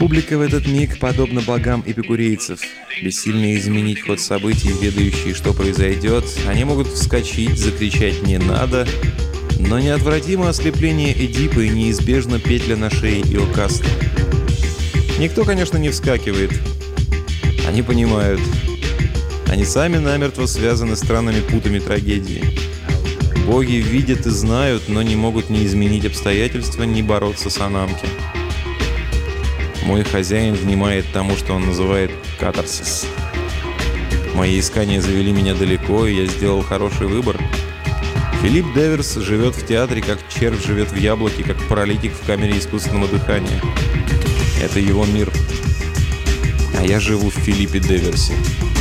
Публика в этот миг подобна богам эпикурейцев. Бессильно изменить ход событий, ведающие, что произойдет, они могут вскочить, закричать «не надо», но неотвратимо ослепление Эдипа и неизбежно петля на шее Иокаста. Никто, конечно, не вскакивает. Они понимают. Они сами намертво связаны странными путами трагедии. Боги видят и знают, но не могут ни изменить обстоятельства, ни бороться с Ананки. Мой хозяин внимает тому, что он называет катарсис. Мои искания завели меня далеко, и я сделал хороший выбор. Филипп Деверс живет в театре, как червь живет в яблоке, как паралитик в камере искусственного дыхания. Это его мир. А я живу в Филиппе Деверсе.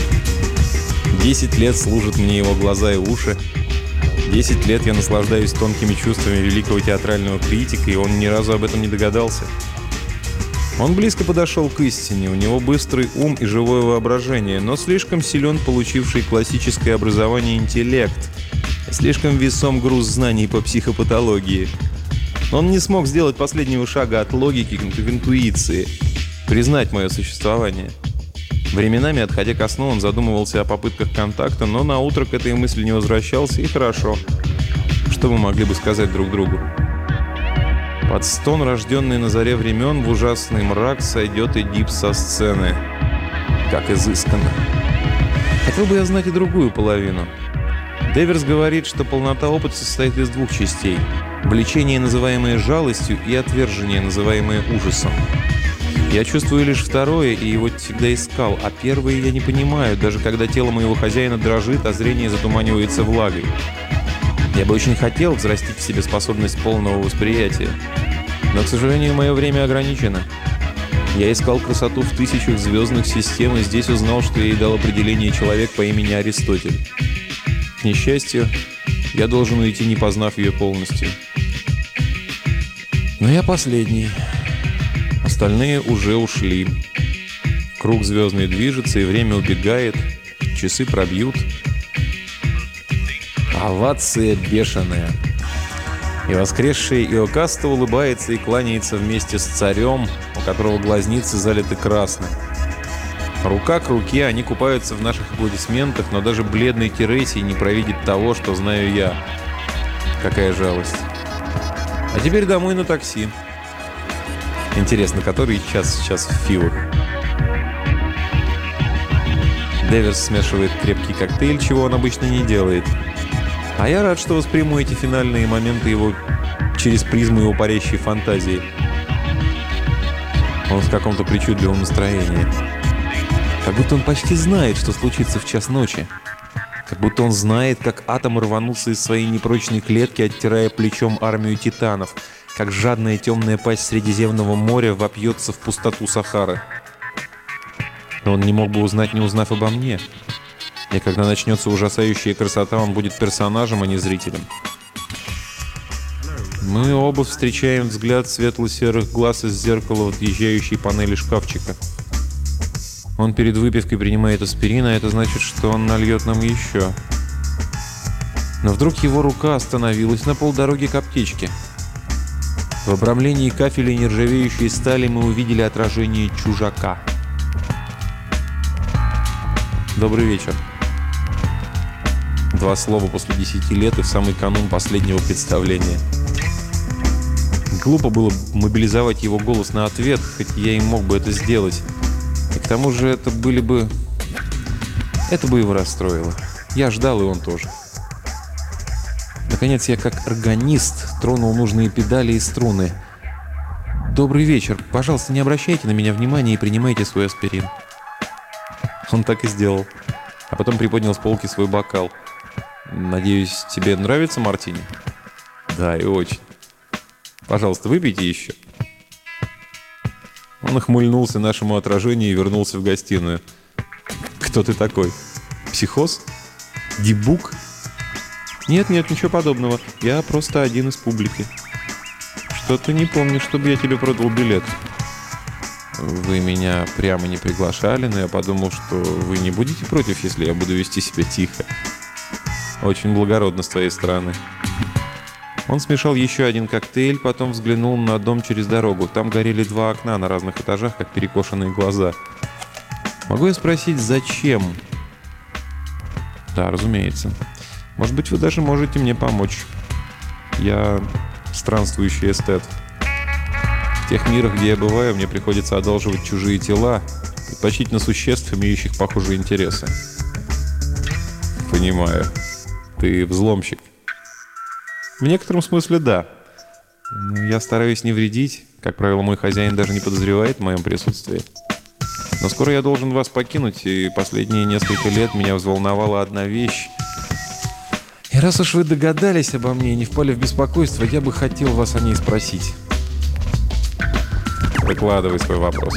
10 лет служат мне его глаза и уши. 10 лет я наслаждаюсь тонкими чувствами великого театрального критика, и он ни разу об этом не догадался. Он близко подошел к истине, у него быстрый ум и живое воображение, но слишком силен получивший классическое образование интеллект, слишком весом груз знаний по психопатологии. Он не смог сделать последнего шага от логики к интуиции, признать мое существование. Временами, отходя ко сну, он задумывался о попытках контакта, но наутро к этой мысли не возвращался, и хорошо. Что мы могли бы сказать друг другу? Под стон, рожденный на заре времен, в ужасный мрак сойдет Эдип со сцены. Как изысканно. Хотел бы я знать и другую половину. Деверс говорит, что полнота опыта состоит из двух частей. Влечение, называемое жалостью, и отвержение, называемое ужасом. Я чувствую лишь второе, и его всегда искал, а первое я не понимаю, даже когда тело моего хозяина дрожит, а зрение затуманивается влагой. Я бы очень хотел взрастить в себе способность полного восприятия. Но, к сожалению, мое время ограничено. Я искал красоту в тысячах звездных систем, и здесь узнал, что ей дал определение человек по имени Аристотель. К несчастью, я должен уйти, не познав ее полностью. Но я последний. Остальные уже ушли. Круг звездный движется, и время убегает. Часы пробьют. Овация бешеная. И воскресший Иокаста улыбается и кланяется вместе с царем, у которого глазницы залиты красным. Рука к руке, они купаются в наших аплодисментах, но даже бледный Тересий не провидит того, что знаю я. Какая жалость. А теперь домой на такси. Интересно, который час сейчас в Фивах? Деверс смешивает крепкий коктейль, чего он обычно не делает. А я рад, что восприму эти финальные моменты его через призму его парящей фантазии. Он в каком-то причудливом настроении. Как будто он почти знает, что случится в час ночи. Как будто он знает, как атом рванулся из своей непрочной клетки, оттирая плечом армию титанов. Как жадная темная пасть Средиземного моря вопьется в пустоту Сахары. Но он не мог бы узнать, не узнав обо мне. И когда начнется ужасающая красота, он будет персонажем, а не зрителем. Мы оба встречаем взгляд светло-серых глаз из зеркала отъезжающей панели шкафчика. Он перед выпивкой принимает аспирин, а это значит, что он нальет нам еще. Но вдруг его рука остановилась на полдороге к аптечке. В обрамлении кафеля и нержавеющей стали мы увидели отражение чужака. Добрый вечер. 2 слова после 10 лет и в самый канун последнего представления. Глупо было мобилизовать его голос на ответ, хоть я и мог бы это сделать. И к тому же это бы его расстроило. Я ждал, и он тоже. Наконец я, как органист, тронул нужные педали и струны. «Добрый вечер. Пожалуйста, не обращайте на меня внимания и принимайте свой аспирин». Он так и сделал. А потом приподнял с полки свой бокал. «Надеюсь, тебе нравится мартини?» «Да, и очень. Пожалуйста, выпейте еще». Он охмыльнулся нашему отражению и вернулся в гостиную. «Кто ты такой? Психоз? Дебук?» «Нет, ничего подобного. Я просто один из публики». «Что-то не помню, чтобы я тебе продал билет». «Вы меня прямо не приглашали, но я подумал, что вы не будете против, если я буду вести себя тихо. Очень благородно с твоей стороны». Он смешал еще один коктейль, потом взглянул на дом через дорогу. Там горели 2 окна на разных этажах, как перекошенные глаза. «Могу я спросить, зачем?» «Да, разумеется. Может быть, вы даже можете мне помочь. Я странствующий эстет. В тех мирах, где я бываю, мне приходится одалживать чужие тела, предпочтительно существ, имеющих похожие интересы». «Понимаю. Ты взломщик». «В некотором смысле, да. Но я стараюсь не вредить. Как правило, мой хозяин даже не подозревает в моем присутствии. Но скоро я должен вас покинуть, и последние несколько лет меня взволновала одна вещь. И раз уж вы догадались обо мне и не впали в беспокойство, я бы хотел вас о ней спросить». «Выкладывай свой вопрос».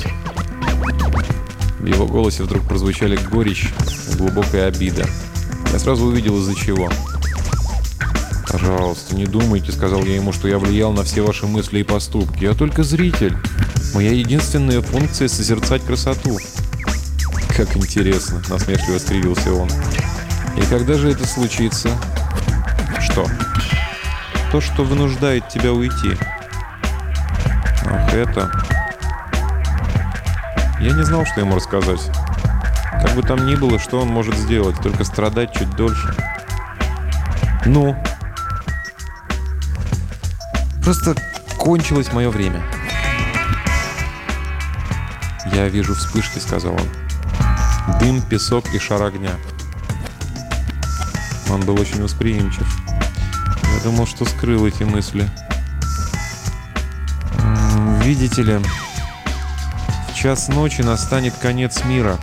В его голосе вдруг прозвучали горечь и глубокая обида. Я сразу увидел, из-за чего. «Пожалуйста, не думайте», — сказал я ему, — «что я влиял на все ваши мысли и поступки. Я только зритель. Моя единственная функция — созерцать красоту». «Как интересно», — насмешливо скривился он. «И когда же это случится?» «Что?» «То, что вынуждает тебя уйти». «Ах, это...» Я не знал, что ему рассказать. Как бы там ни было, что он может сделать, только страдать чуть дольше. «Ну?» «Просто кончилось мое время». «Я вижу вспышки», — сказал он. «Дым, песок и шар огня». Он был очень восприимчив. Я думал, что скрыл эти мысли. «Видите ли, в час ночи настанет конец мира».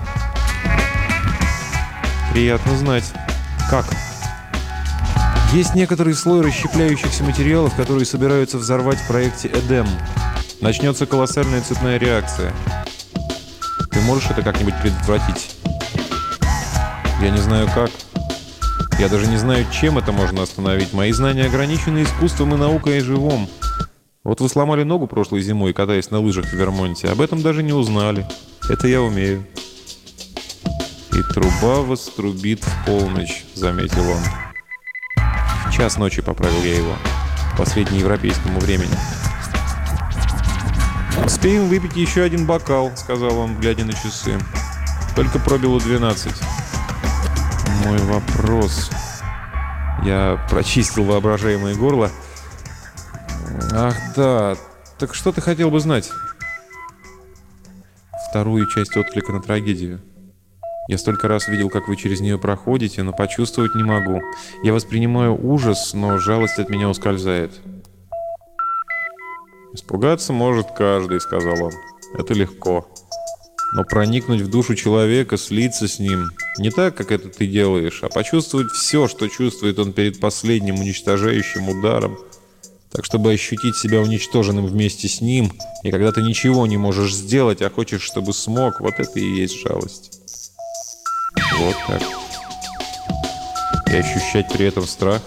«Приятно знать. Как?» «Есть некоторый слой расщепляющихся материалов, которые собираются взорвать в проекте «Эдем». Начнется колоссальная цепная реакция. Ты можешь это как-нибудь предотвратить?» «Я не знаю как. Я даже не знаю, чем это можно остановить. Мои знания ограничены искусством и наукой о живом. Вот вы сломали ногу прошлой зимой, катаясь на лыжах в Вермонте. Об этом даже не узнали. Это я умею». «И труба вострубит в полночь», — заметил он. «В час ночи», — поправил я его. «По среднеевропейскому времени». «Успеем выпить еще один бокал», — сказал он, глядя на часы. «Только пробило 12». «Мой вопрос...» Я прочистил воображаемое горло. «Ах, да. Так что ты хотел бы знать?» «Вторую часть отклика на трагедию. Я столько раз видел, как вы через нее проходите, но почувствовать не могу. Я воспринимаю ужас, но жалость от меня ускользает». «Испугаться может каждый», — сказал он. «Это легко. Но проникнуть в душу человека, слиться с ним, не так, как это ты делаешь, а почувствовать все, что чувствует он перед последним уничтожающим ударом, так, чтобы ощутить себя уничтоженным вместе с ним, и когда ты ничего не можешь сделать, а хочешь, чтобы смог, вот это и есть жалость». «Вот как. И ощущать при этом страх?»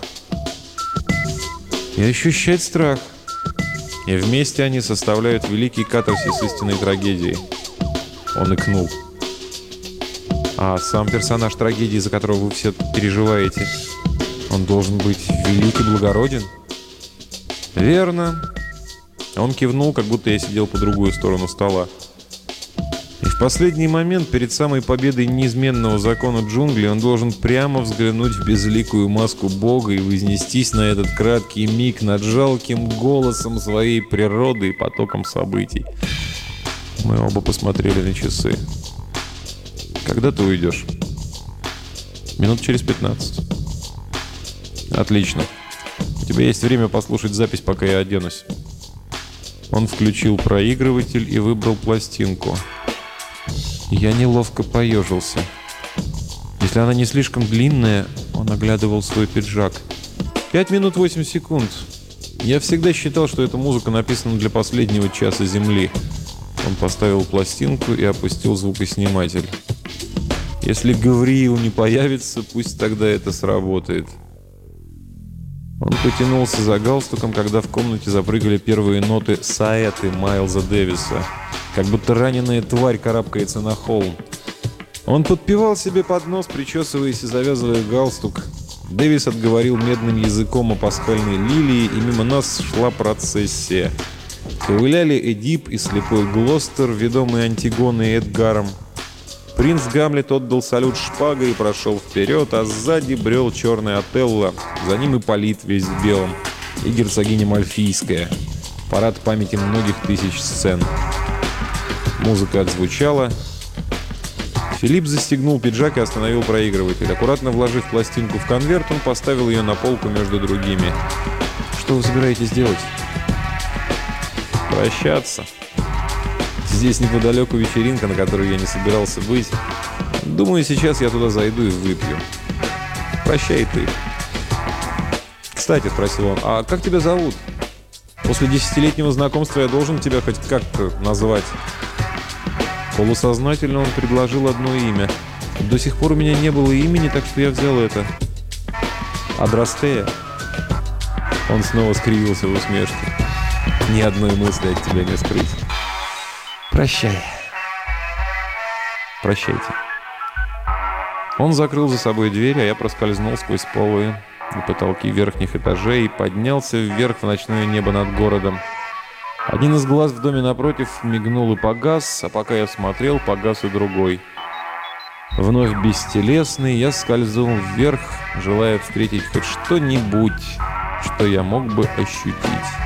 «И ощущать страх. И вместе они составляют великий катарсис истинной трагедии». Он икнул. «А сам персонаж трагедии, за которого вы все переживаете, он должен быть велик и благороден?» «Верно». Он кивнул, как будто я сидел по другую сторону стола. «И в последний момент, перед самой победой неизменного закона джунглей, он должен прямо взглянуть в безликую маску Бога и вознестись на этот краткий миг над жалким голосом своей природы и потоком событий». Мы оба посмотрели на часы. «Когда ты уйдешь?» «Минут через 15». «Отлично. У тебя есть время послушать запись, пока я оденусь». Он включил проигрыватель и выбрал пластинку. Я неловко поежился. Если она не слишком длинная, он оглядывал свой пиджак. 5 минут 8 секунд. Я всегда считал, что эта музыка написана для последнего часа Земли. Он поставил пластинку и опустил звукосниматель. Если Гавриил не появится, пусть тогда это сработает. Он потянулся за галстуком, когда в комнате запрыгали первые ноты саэты Майлза Дэвиса, как будто раненая тварь карабкается на холм. Он подпевал себе под нос, причесываясь и завязывая галстук. Дэвис отговорил медным языком о пасхальной лилии, и мимо нас шла процессия. Ковыляли Эдип и слепой Глостер, ведомый Антигоной и Эдгаром. Принц Гамлет отдал салют шпагой и прошел вперед, а сзади брел черный Отелло, за ним Ипполит весь в белом, и герцогиня Мальфийская. Парад памяти многих тысяч сцен. Музыка отзвучала. Филипп застегнул пиджак и остановил проигрыватель. Аккуратно вложив пластинку в конверт, он поставил ее на полку между другими. «Что вы собираетесь делать?» «Прощаться. Здесь неподалеку вечеринка, на которой я не собирался быть. Думаю, сейчас я туда зайду и выпью. Прощай ты». «Кстати», — спросил он, — «а как тебя зовут? После 10-летнего знакомства я должен тебя хоть как-то назвать». Полусознательно он предложил одно имя. До сих пор у меня не было имени, так что я взял это. «Адрастея». Он снова скривился в усмешке. «Ни одной мысли от тебя не скрыть. Прощай». «Прощайте». Он закрыл за собой дверь, а я проскользнул сквозь полы и потолки верхних этажей и поднялся вверх в ночное небо над городом. Один из глаз в доме напротив мигнул и погас, а пока я смотрел, погас и другой. Вновь бестелесный, я скользнул вверх, желая встретить хоть что-нибудь, что я мог бы ощутить.